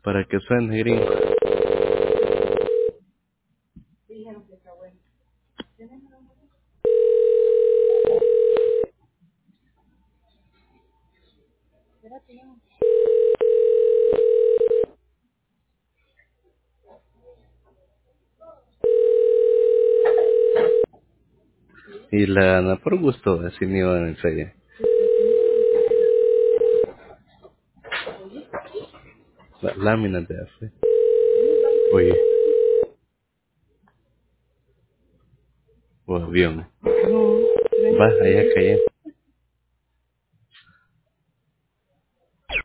para que suene gringo. Y la gana por gusto, así ni van en serio. Láminas de hace. Oye, o avión. Va, allá cayendo.